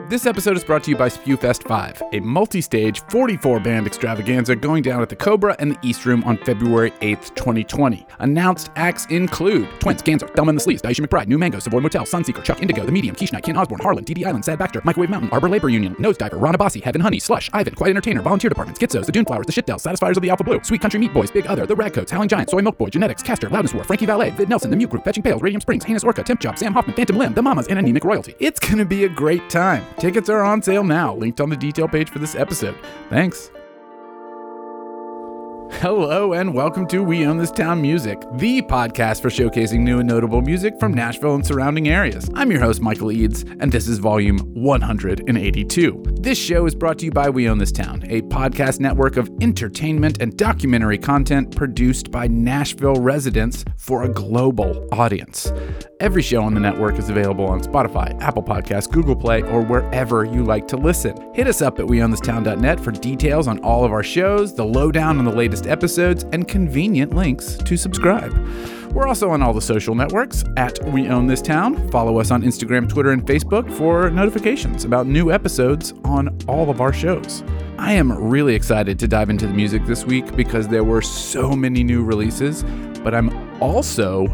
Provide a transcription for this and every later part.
This episode is brought to you by Spewfest 5, a multi-stage 44-band extravaganza going down at the Cobra and the East Room on February 8th, 2020. Announced acts include Twins, Ganser, Dumb and the Sleaze, Daisha McBride, New Mango, Savoy Motel, Sunseeker, Chuck Indigo, The Medium, Quiche Night, Ken Osborne, Harlan, D.D. Island, Sad Baxter, Microwave Mountain, Arbor Labor Union, Nosediver, Ron Abassi, Heaven Honey, Slush, Ivan, Quiet Entertainer, Volunteer Departments, Gitsos, The Dune Flowers, The Shitdells, Satisfiers of the Alpha Blue, Sweet Country Meat Boys, Big Other, The Ragcoats, Howling Giant, Soy Milk Boy, Genetics, Castor, Loudness War, Frankie Valet, Vid Nelson, The Mute Group, Fetching Pails, Radium Springs, Heinous Orca, Temp Job, Sam Hoffman, Phantom Limb, The Mamas, and Anemic Royalty. It's gonna be a great time. Tickets are on sale now, linked on the detail page for this episode. Thanks. Hello and welcome to We Own This Town Music, the podcast for showcasing new and notable music from Nashville and surrounding areas. I'm your host, Michael Eads, and this is volume 182. This show is brought to you by We Own This Town, a podcast network of entertainment and documentary content produced by Nashville residents for a global audience. Every show on the network is available on Spotify, Apple Podcasts, Google Play, or wherever you like to listen. Hit us up at weownthistown.net for details on all of our shows, the lowdown on the latest episodes, and convenient links to subscribe. We're also on all the social networks at We Own This Town. Follow us on Instagram, Twitter, and Facebook for notifications about new episodes on all of our shows. I am really excited to dive into the music this week because there were so many new releases, but I'm also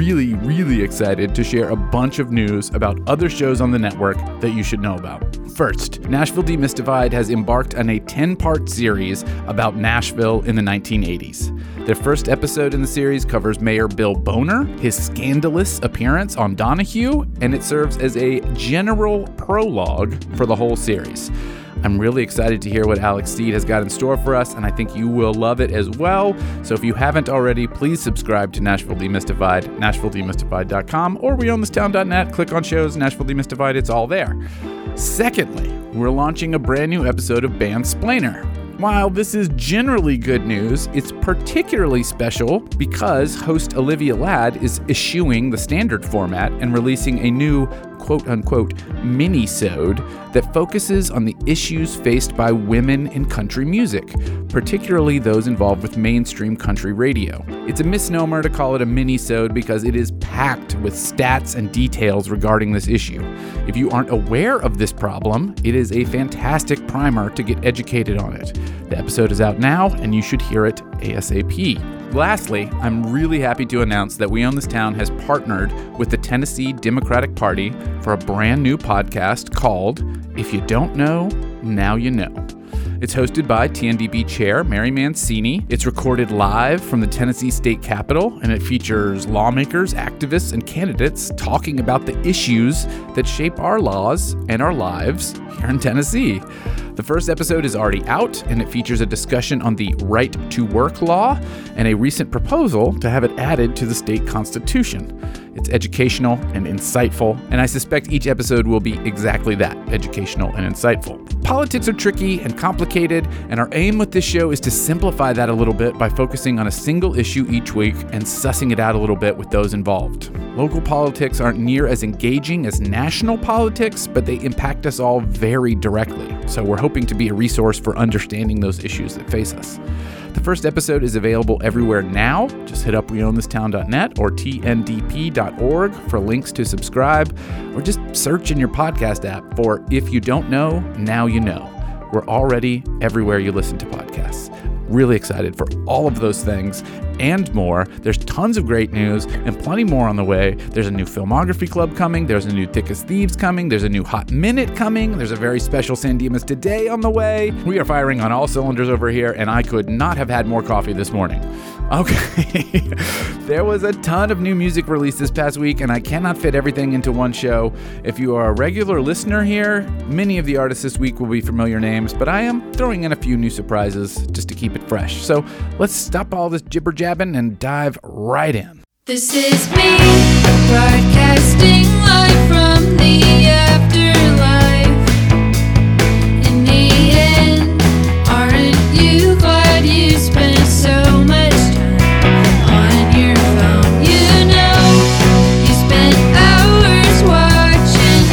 really excited to share a bunch of news about other shows on the network that you should know about. First, Nashville Demystified has embarked on a 10-part series about Nashville in the 1980s. Their first episode in the series covers Mayor Bill Boner, his scandalous appearance on Donahue, and it serves as a general prologue for the whole series. I'm really excited to hear what Alex Steed has got in store for us, and I think you will love it as well. So if you haven't already, please subscribe to Nashville Demystified, NashvilleDemystified.com, or weownthistown.net. Click on shows, Nashville Demystified, it's all there. Secondly, we're launching a brand new episode of Bandsplainer. While this is generally good news, it's particularly special because host Olivia Ladd is eschewing the standard format and releasing a new quote-unquote mini-sode that focuses on the issues faced by women in country music, particularly those involved with mainstream country radio. It's a misnomer to call it a mini-sode because it is packed with stats and details regarding this issue. If you aren't aware of this problem, it is a fantastic primer to get educated on it. The episode is out now, and you should hear it ASAP. Lastly, I'm really happy to announce that We Own This Town has partnered with the Tennessee Democratic Party for a brand new podcast called If You Don't Know, Now You Know. It's hosted by TNDP Chair Mary Mancini. It's recorded live from the Tennessee State Capitol, and it features lawmakers, activists, and candidates talking about the issues that shape our laws and our lives here in Tennessee. The first episode is already out, and it features a discussion on the right to work law and a recent proposal to have it added to the state constitution. It's educational and insightful, and I suspect each episode will be exactly that, educational and insightful. Politics are tricky and complicated, and our aim with this show is to simplify that a little bit by focusing on a single issue each week and sussing it out a little bit with those involved. Local politics aren't near as engaging as national politics, but they impact us all very directly, so we're hoping to be a resource for understanding those issues that face us. The first episode is available everywhere now. Just hit up weownthistown.net or tndp.org for links to subscribe, or just search in your podcast app for If You Don't Know, Now You Know. We're already everywhere you listen to podcasts. Really excited for all of those things and more. There's tons of great news and plenty more on the way. There's a new Filmography Club coming. There's a new Thick as Thieves coming. There's a new Hot Minute coming. There's a very special San Dimas Today on the way. We are firing on all cylinders over here, and I could not have had more coffee this morning. Okay, there was a ton of new music released this past week, and I cannot fit everything into one show. If you are a regular listener here, many of the artists this week will be familiar names, but I am throwing in a few new surprises just to keep it fresh. So let's stop all this jibber-jabbing and dive right in. This is me, broadcasting live from the afterlife. In the end, aren't you glad you spent so much time on your phone? You know, you spent hours watching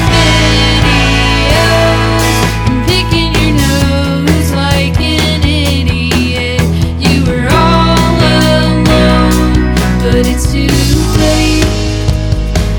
videos and picking your nose like an idiot. You were all alone, but it's too late.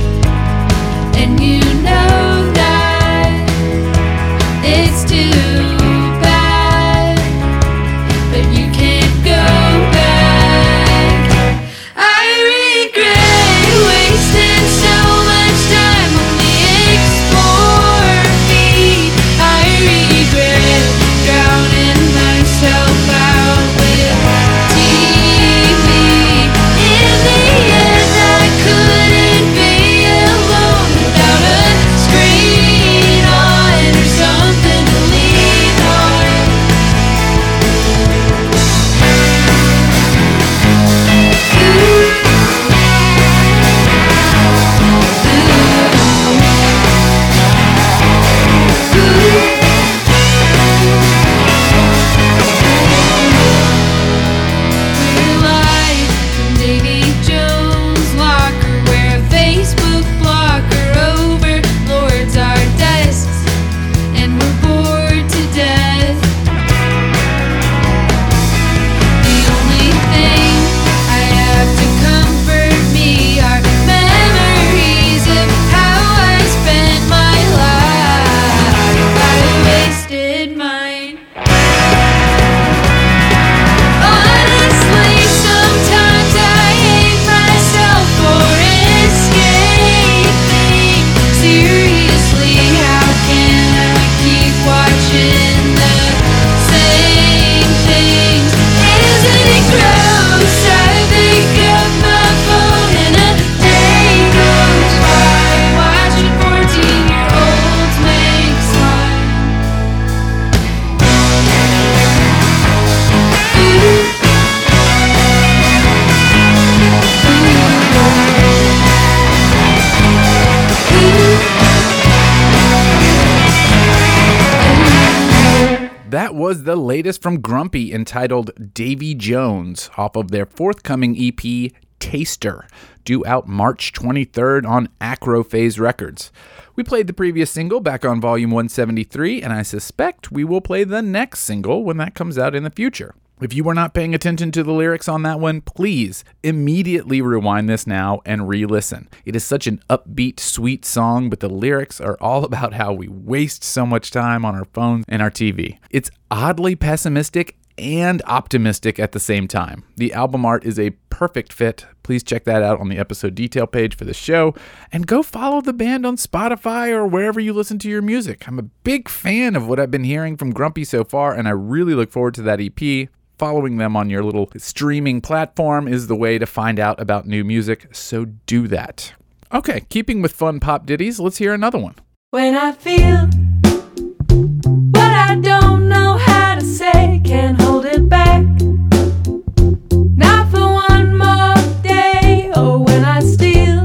That was the latest from Grumpy entitled Davy Jones off of their forthcoming EP, Taster, due out March 23rd on Acrophase Records. We played the previous single back on volume 173, and I suspect we will play the next single when that comes out in the future. If you were not paying attention to the lyrics on that one, please immediately rewind this now and re-listen. It is such an upbeat, sweet song, but the lyrics are all about how we waste so much time on our phones and our TV. It's oddly pessimistic and optimistic at the same time. The album art is a perfect fit. Please check that out on the episode detail page for the show, and go follow the band on Spotify or wherever you listen to your music. I'm a big fan of what I've been hearing from Grumpy so far, and I really look forward to that EP. Following them on your little streaming platform is the way to find out about new music, so do that. Okay, keeping with fun pop ditties, let's hear another one. When I feel what I don't know how to say, can't hold it back. Not for one more day, or when I steal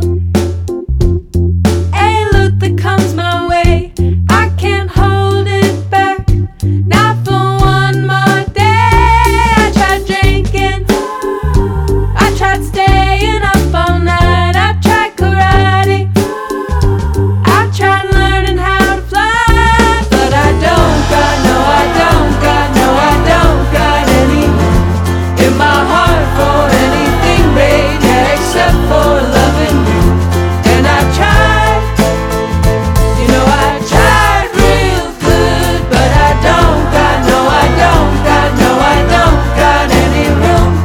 a look that comes my way, I can't hold it back. Not for one more day. I tried drinking, I tried staying up all night, I tried karate, I tried learning how to fly, but I don't got, no I don't got, no I don't got any in my heart for anything, babe, yeah, except for loving you. And I tried, you know I tried real good, but I don't got, no I don't got, no I don't got any room.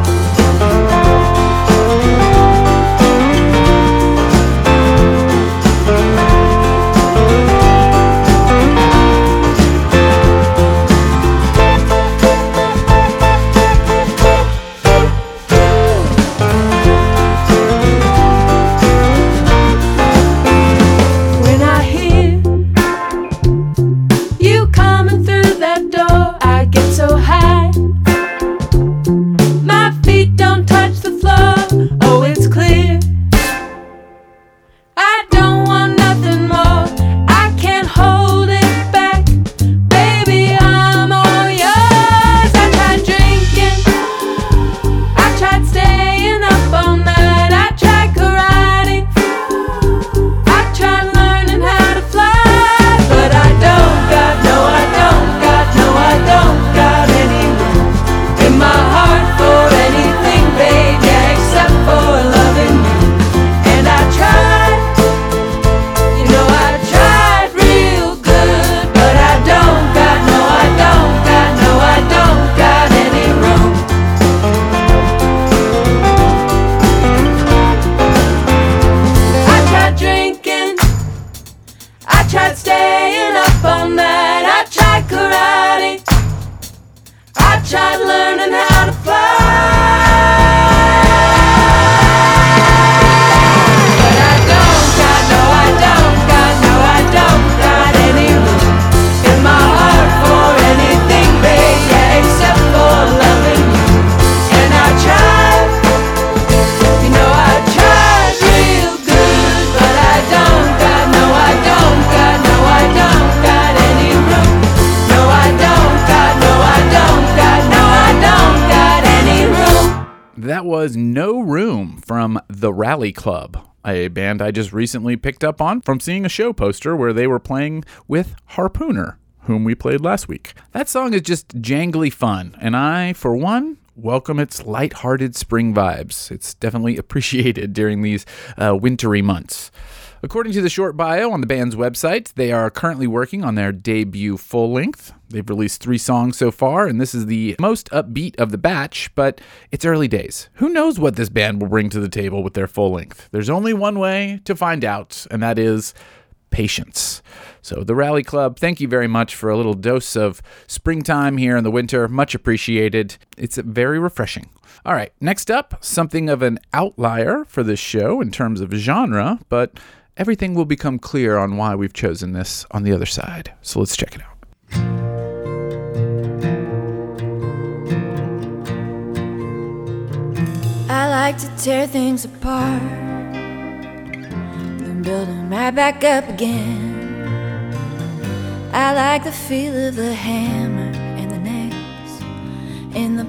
When I hear you coming through that door, I get so high. My feet don't touch the floor, oh it's clear. I don't want nothing more, I can't hold it back. Baby, I'm all yours. I tried drinking, I tried staying up all night, I tried karate, I tried learning how to fly, but I don't got, no I don't got, no I don't got any room in my heart for anything, babe, yeah, except for loving you. And I tried, you know I tried real good, but I don't got, no I don't got, no I don't got any room. I tried drinking, I tried staying up all night, I tried karate, I tried learning how to fly, but I don't got, no I don't got, no I don't got any room in my heart for anything, babe, yeah, except for loving you. And I tried, you know I tried real good, but I don't got, no I don't got, no I don't got any room. No I don't got, no I don't got, no I don't got any room. That was No Room from The Rally Club, a band I just recently picked up on from seeing a show poster where they were playing with Harpooner, whom we played last week. That song is just jangly fun, and I, for one, welcome its lighthearted spring vibes. It's definitely appreciated during these wintry months. According to the short bio on the band's website, they are currently working on their debut full-length. They've released 3 songs so far, and this is the most upbeat of the batch, but it's early days. Who knows what this band will bring to the table with their full-length? There's only one way to find out, and that is patience. So the Rally Club, thank you very much for a little dose of springtime here in the winter. Much appreciated. It's very refreshing. All right, next up, something of an outlier for this show in terms of genre, but everything will become clear on why we've chosen this on the other side. So let's check it out. I like to tear things apart, then build them right back up again. I like the feel of the hammer and the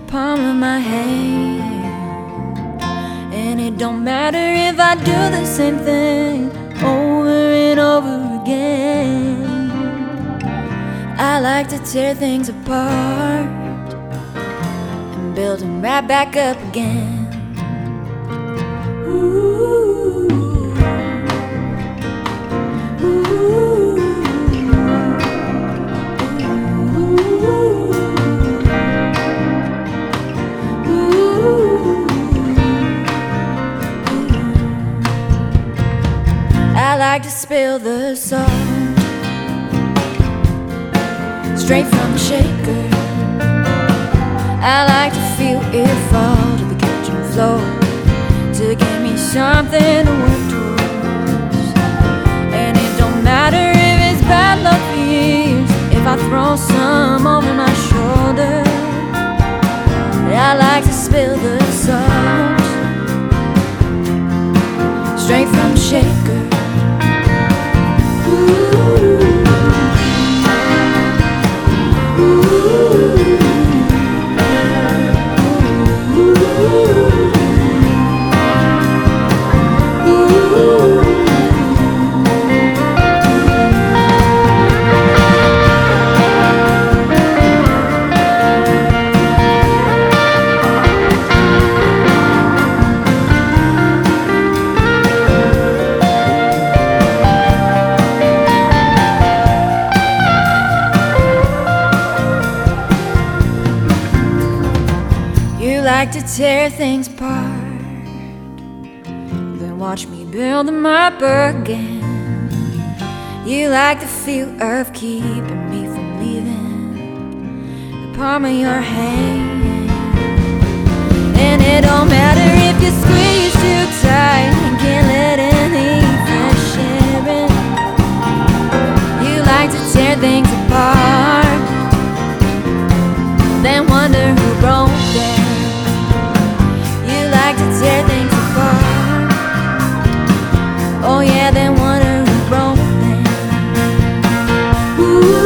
palm of my hand. And it don't matter if I do the same thing over and over again. I like to tear things apart and build them right back up again. Ooh. I like to spill the salt straight from the shaker. I like to feel it fall to the kitchen floor to give me something to work towards. And it don't matter if it's bad luck for years, if I throw some over my shoulder. I like to spill the salt straight from the shaker. Like to tear things apart, then watch me build them up again. You like the feel of keeping me from leaving the palm of your hand. And it don't matter if you squeeze too tight and can't let any fresh air in. You like to tear things apart, then wonder who broke them. Like to tear things apart, oh yeah, then wonder who broke them. Ooh,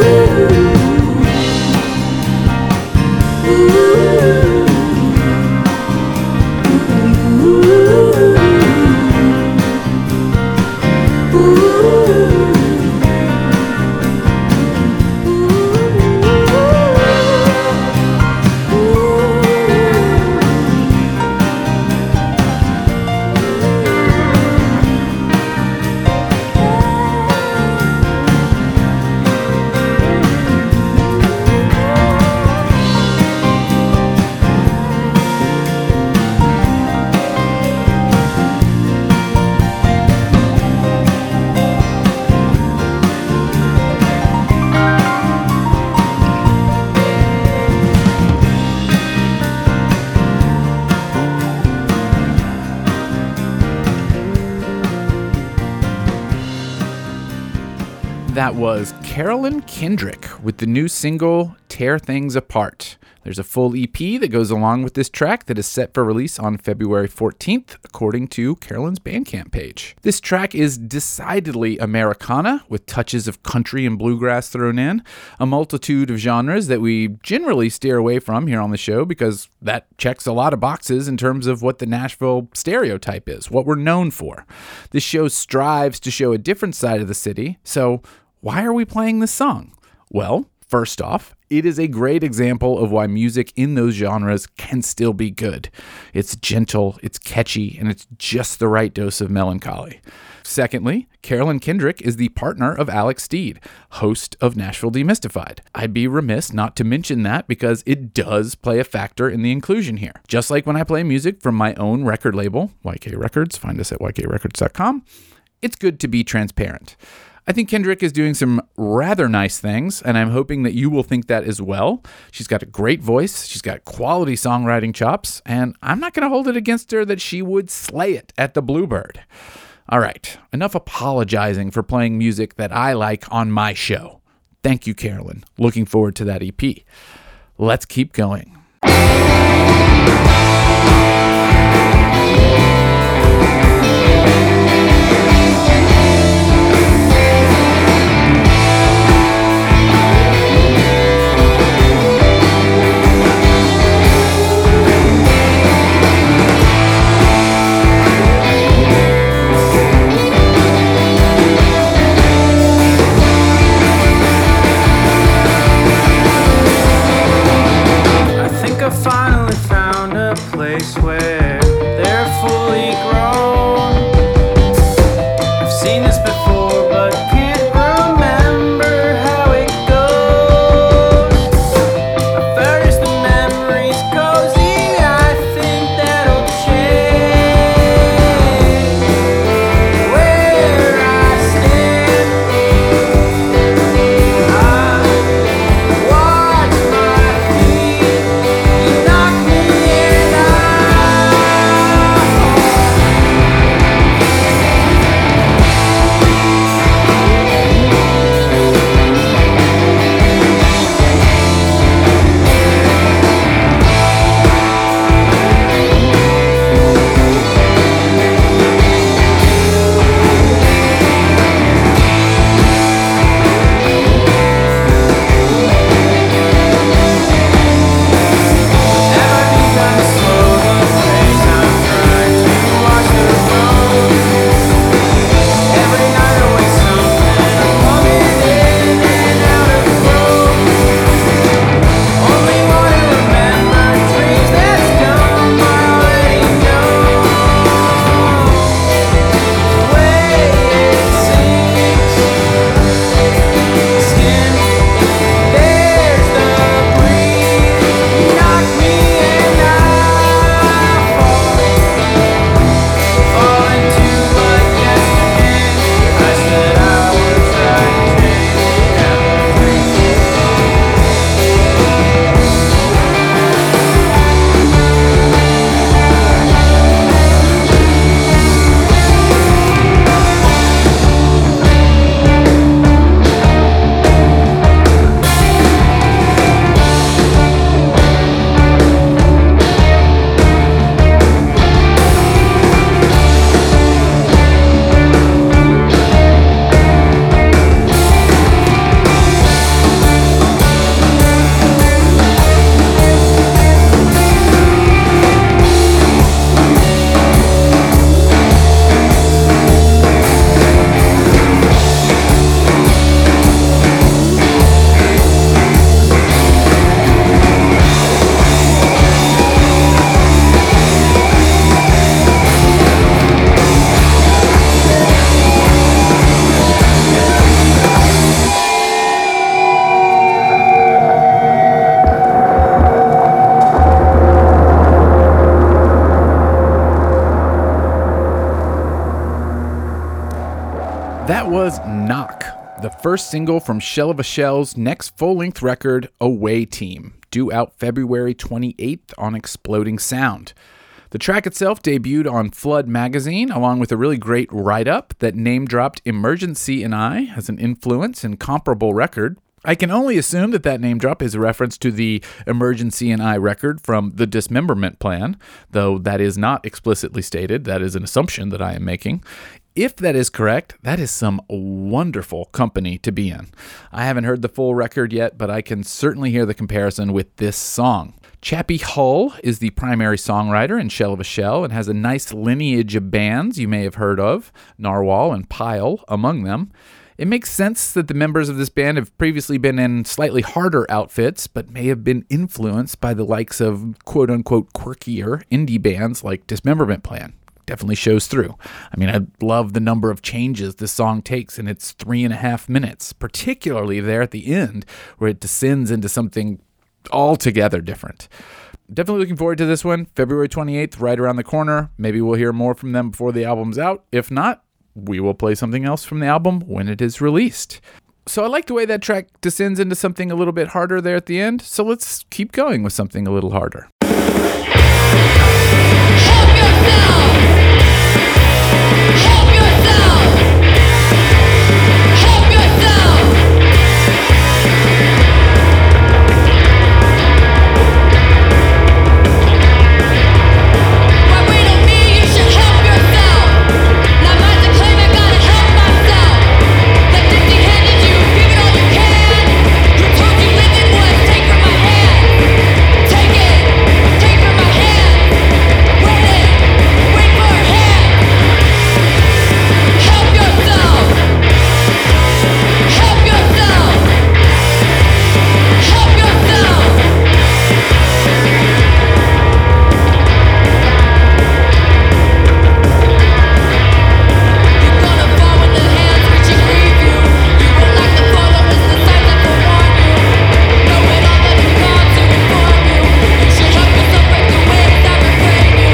That was Carolyn Kendrick with the new single, Tear Things Apart. There's a full EP that goes along with this track that is set for release on February 14th, according to Carolyn's Bandcamp page. This track is decidedly Americana, with touches of country and bluegrass thrown in, a multitude of genres that we generally steer away from here on the show because that checks a lot of boxes in terms of what the Nashville stereotype is, what we're known for. This show strives to show a different side of the city, so why are we playing this song? Well, first off, it is a great example of why music in those genres can still be good. It's gentle, it's catchy, and it's just the right dose of melancholy. Secondly, Carolyn Kendrick is the partner of Alex Steed, host of Nashville Demystified. I'd be remiss not to mention that because it does play a factor in the inclusion here. Just like when I play music from my own record label, YK Records, find us at ykrecords.com, it's good to be transparent. I think Kendrick is doing some rather nice things, and I'm hoping that you will think that as well. She's got a great voice, she's got quality songwriting chops, and I'm not going to hold it against her that she would slay it at the Bluebird. All right, enough apologizing for playing music that I like on my show. Thank you, Carolyn. Looking forward to that EP. Let's keep going. first single from Shell of a Shell's next full-length record, Away Team, due out February 28th on Exploding Sound. The track itself debuted on Flood magazine, along with a really great write-up that name-dropped Emergency and I as an influence and comparable record. I can only assume that name drop is a reference to the Emergency and I record from The Dismemberment Plan, though that is not explicitly stated. That is an assumption that I am making. If that is correct, that is some wonderful company to be in. I haven't heard the full record yet, but I can certainly hear the comparison with this song. Chappie Hull is the primary songwriter in Shell of a Shell and has a nice lineage of bands you may have heard of, Narwhal and Pile among them. It makes sense that the members of this band have previously been in slightly harder outfits, but may have been influenced by the likes of quote-unquote quirkier indie bands like Dismemberment Plan. Definitely shows through. I mean, I love the number of changes this song takes in its 3.5 minutes, particularly there at the end, where it descends into something altogether different. Definitely looking forward to this one. February 28th, right around the corner. Maybe we'll hear more from them before the album's out. If not, we will play something else from the album when it is released. So I like the way that track descends into something a little bit harder there at the end, so let's keep going with something a little harder. Help yourself! Help yourself! Help yourself! Why wait on me? You should help yourself! Not mine to claim, I gotta help myself! Left empty-handed, you give it all you can! Who told you living was take from my hand? Take it! Take from my hand! Wait it! Wait for a hand! Help yourself! Help yourself! Help yourself! You're gonna fall when the hands reaching leave you. You won't like the follow, it's the sign that will warn you. Know it all that is gone to inform you. You should help yourself break the waves that refrain you.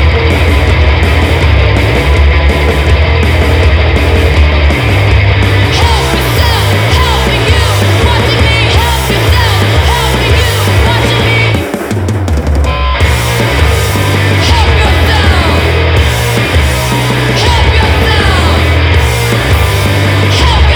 Help yourself, helping you, watching me. Help yourself, helping you, watching me. Help yourself. Help yourself! Help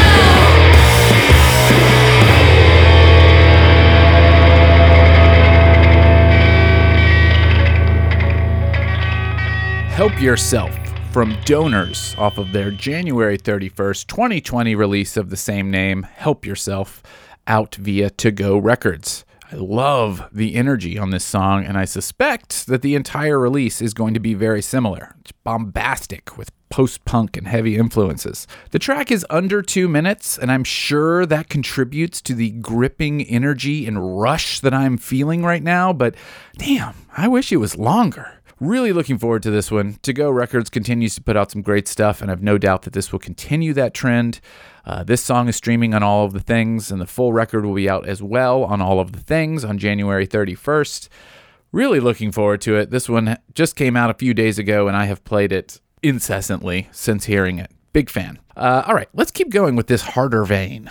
yourself! Help Yourself from Donors off of their January 31st, 2020 release of the same name, Help Yourself, out via To Go Records. I love the energy on this song, and I suspect that the entire release is going to be very similar. It's bombastic with post-punk and heavy influences. The track is under 2 minutes, and I'm sure that contributes to the gripping energy and rush that I'm feeling right now, but damn, I wish it was longer. Really looking forward to this one. To Go Records continues to put out some great stuff, and I've no doubt that this will continue that trend. This song is streaming on all of the things, and the full record will be out as well on all of the things on January 31st. Really looking forward to it. This one just came out a few days ago, and I have played it incessantly since hearing it. Big fan. All right, let's keep going with this harder vein.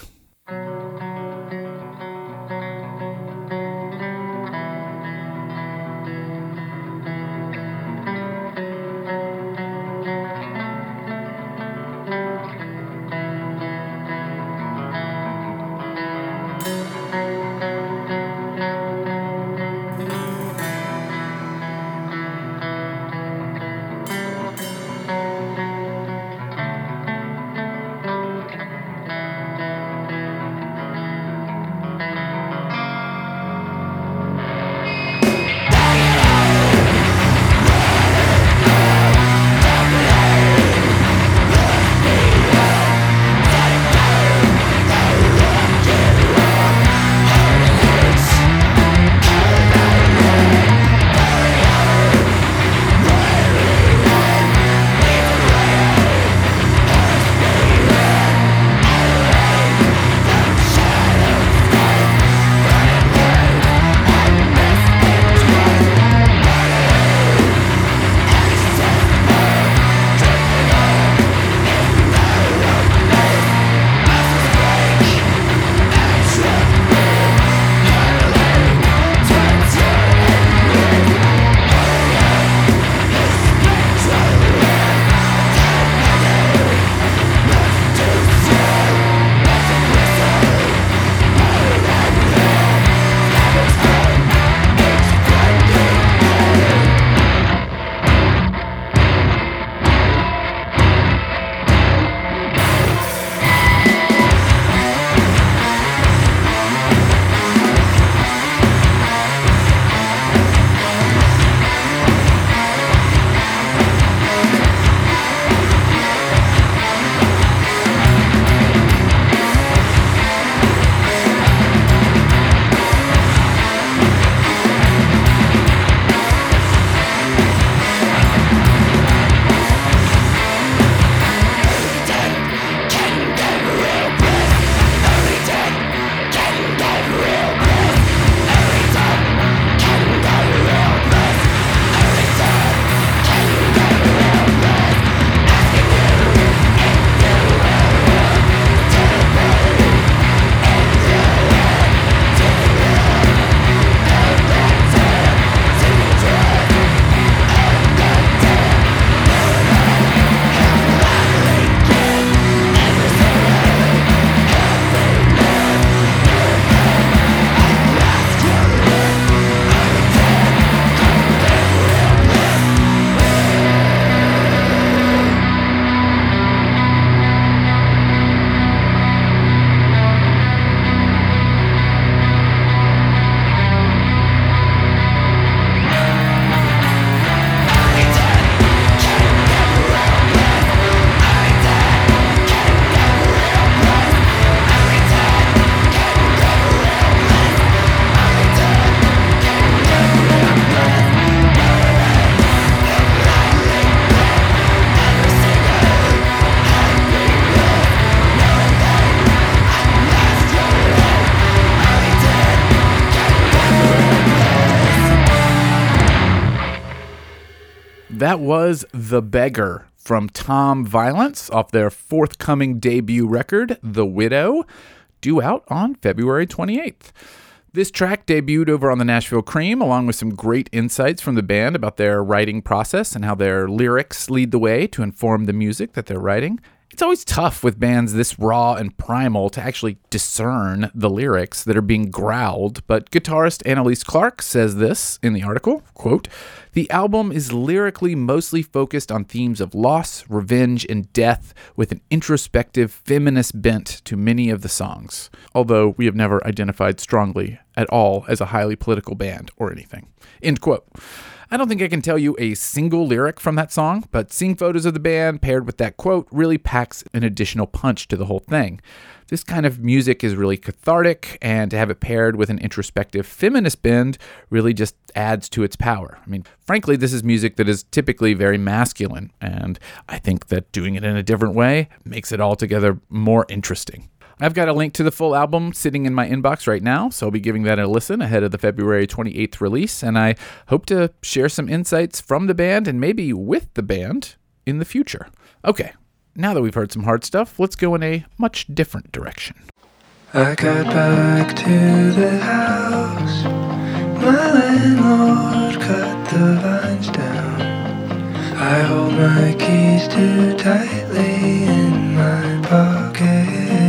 That was The Beggar from Tom Violence off their forthcoming debut record, The Widow, due out on February 28th. This track debuted over on the Nashville Cream, along with some great insights from the band about their writing process and how their lyrics lead the way to inform the music that they're writing. It's always tough with bands this raw and primal to actually discern the lyrics that are being growled, but guitarist Annalise Clark says this in the article, quote, "The album is lyrically mostly focused on themes of loss, revenge, and death, with an introspective feminist bent to many of the songs, although we have never identified strongly at all as a highly political band or anything." End quote. I don't think I can tell you a single lyric from that song, but seeing photos of the band paired with that quote really packs an additional punch to the whole thing. This kind of music is really cathartic, and to have it paired with an introspective feminist bend really just adds to its power. I mean, frankly, this is music that is typically very masculine, and I think that doing it in a different way makes it altogether more interesting. I've got a link to the full album sitting in my inbox right now, so I'll be giving that a listen ahead of the February 28th release, and I hope to share some insights from the band and maybe with the band in the future. Okay, now that we've heard some hard stuff, let's go in a much different direction. I got back to the house, my landlord cut the vines down. I hold my keys too tightly in my pocket.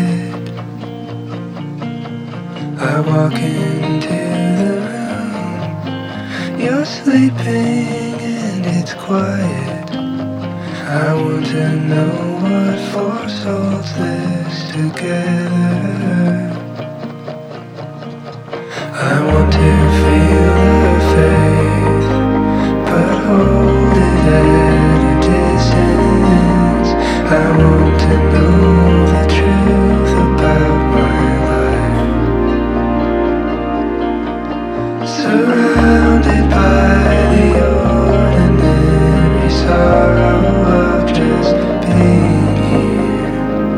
I walk into the room, you're sleeping and it's quiet. I want to know what force holds this together. I want to feel the faith, but hold it at a distance. I want to know the truth about my life. Surrounded by the ordinary sorrow of just being here.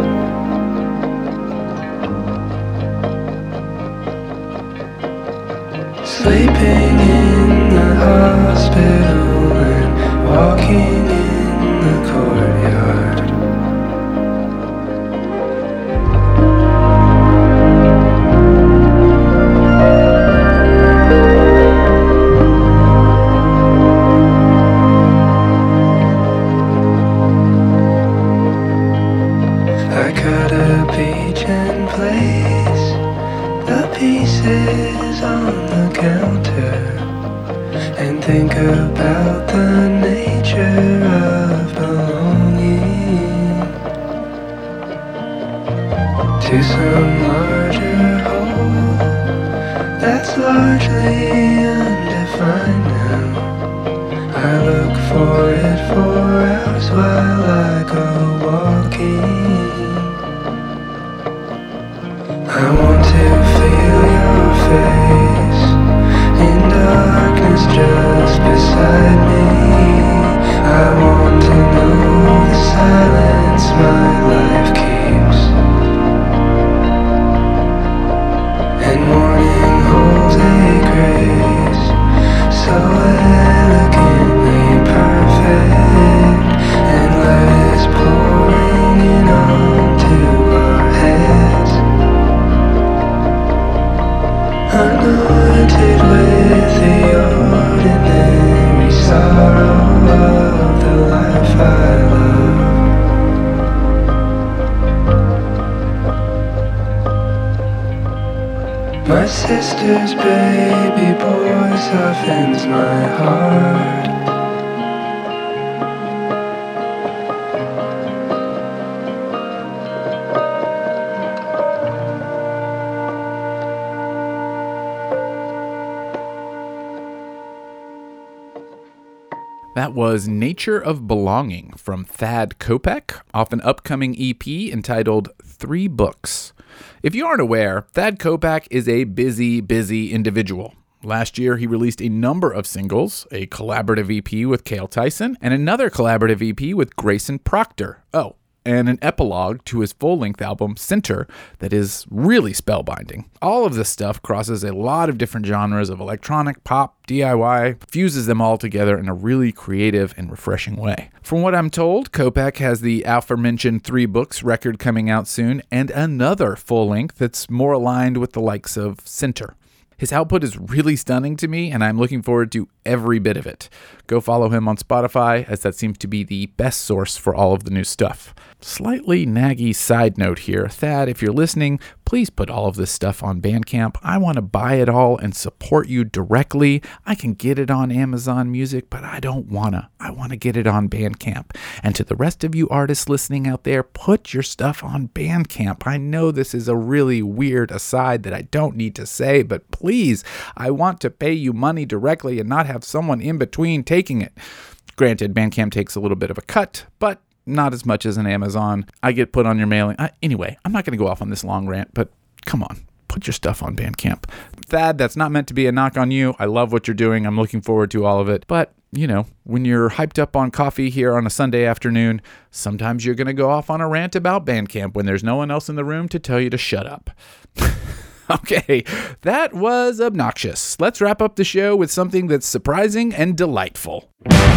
Sleeping in the hospital and walking in the courtyard. Think about the nature of belonging to some larger whole that's largely undefined now. I look for it for hours while I go walking. I want to feel your face in darkness just beside me. I want to know the silence my life keeps. And morning holds a grace so elegantly perfect, and light is pouring in onto our heads, anointed with the ordinary sorrow of the life I love. My sister's baby boy softens my heart. That was Nature of Belonging from Thad Kopeck off an upcoming EP entitled 3 Books. If you aren't aware, Thad Kopeck is a busy individual. Last year, he released a number of singles, a collaborative EP with Cale Tyson, and another collaborative EP with Grayson Proctor. Oh, and an epilogue to his full-length album, Center, that is really spellbinding. All of this stuff crosses a lot of different genres of electronic, pop, DIY, fuses them all together in a really creative and refreshing way. From what I'm told, Kopech has the aforementioned 3 Books record coming out soon, and another full-length that's more aligned with the likes of Center. His output is really stunning to me, and I'm looking forward to every bit of it. Go follow him on Spotify, as that seems to be the best source for all of the new stuff. Slightly naggy side note here. Thad, if you're listening, please put all of this stuff on Bandcamp. I want to buy it all and support you directly. I can get it on Amazon Music, but I don't want to. I want to get it on Bandcamp. And to the rest of you artists listening out there, put your stuff on Bandcamp. I know this is a really weird aside that I don't need to say, but please, I want to pay you money directly and not have someone in between taking it. Granted, Bandcamp takes a little bit of a cut, but not as much as an Amazon. I get put on your mailing. Anyway, I'm not going to go off on this long rant, but come on, put your stuff on Bandcamp. Thad, that's not meant to be a knock on you. I love what you're doing. I'm looking forward to all of it. But, you know, when you're hyped up on coffee here on a Sunday afternoon, sometimes you're going to go off on a rant about Bandcamp when there's no one else in the room to tell you to shut up. Okay, that was obnoxious. Let's wrap up the show with something that's surprising and delightful.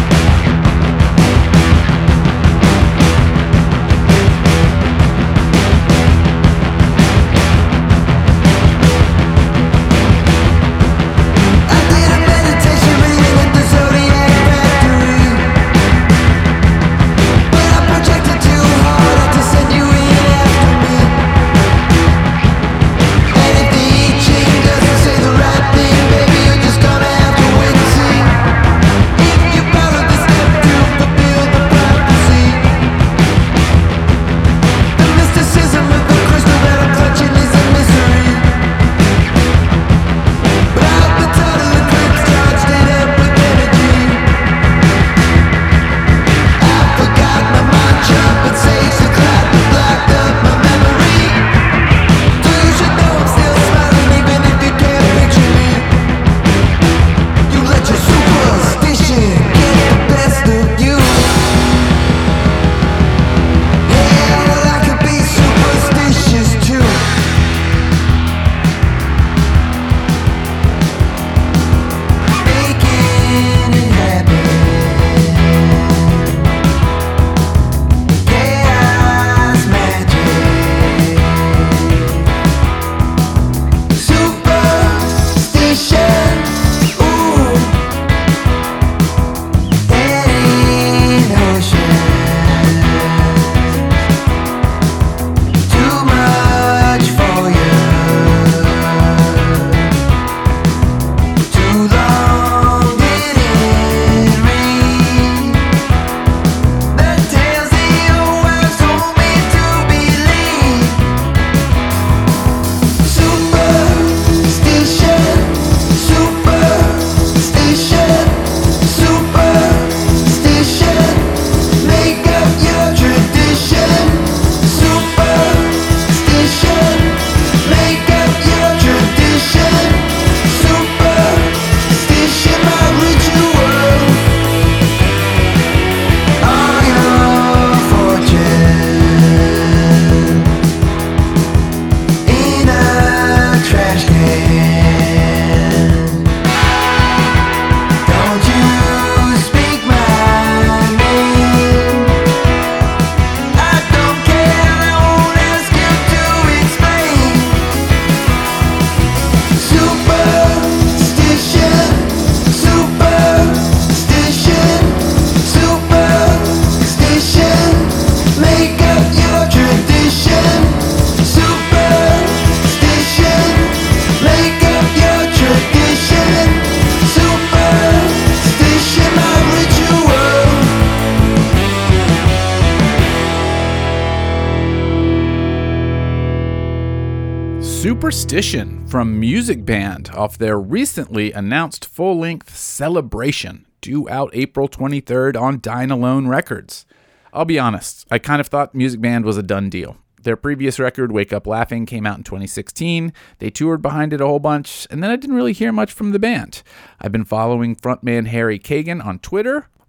Superstition from Music Band off their recently announced full-length Celebration, due out April 23rd on Dine Alone Records. I'll be honest, I kind of thought Music Band was a done deal. Their previous record, Wake Up Laughing, came out in 2016. They toured behind it a whole bunch, and then I didn't really hear much from the band. I've been following frontman Harry Kagan on Twitter,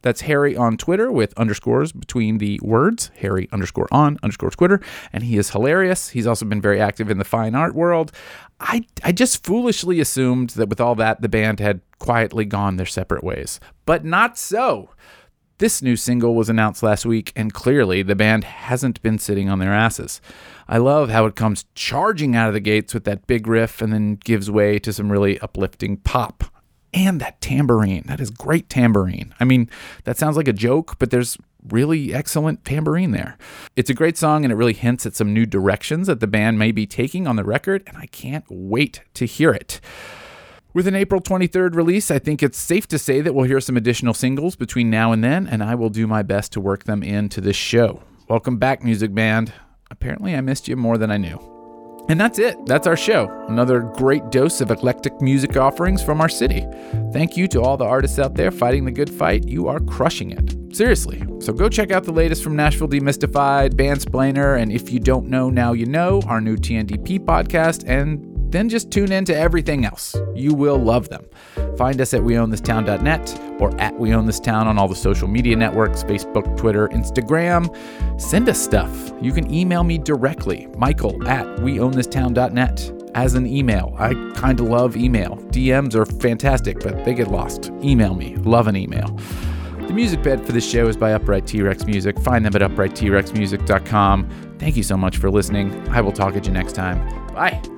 That's Harry on Twitter with underscores between the words, Harry_on_Twitter. And he is hilarious. He's also been very active in the fine art world. I just foolishly assumed that with all that, the band had quietly gone their separate ways. But not so. This new single was announced last week, and clearly the band hasn't been sitting on their asses. I love how it comes charging out of the gates with that big riff and then gives way to some really uplifting pop. And that tambourine. That is great tambourine. I mean, that sounds like a joke, but there's really excellent tambourine there. It's a great song, and it really hints at some new directions that the band may be taking on the record, and I can't wait to hear it. With an April 23rd release, I think it's safe to say that we'll hear some additional singles between now and then, and I will do my best to work them into this show. Welcome back, Music Band. Apparently I missed you more than I knew. And that's it. That's our show. Another great dose of eclectic music offerings from our city. Thank you to all the artists out there fighting the good fight. You are crushing it. Seriously. So go check out the latest from Nashville Demystified, Bandsplainer, and If You Don't Know, Now You Know, our new TNDP podcast, and then just tune in to everything else. You will love them. Find us at weownthistown.net or at weownthistown on all the social media networks, Facebook, Twitter, Instagram. Send us stuff. You can email me directly, Michael at weownthistown.net. As an email. I kind of love email. DMs are fantastic, but they get lost. Email me. Love an email. The music bed for this show is by Upright T-Rex Music. Find them at uprighttrexmusic.com. Thank you so much for listening. I will talk at you next time. Bye.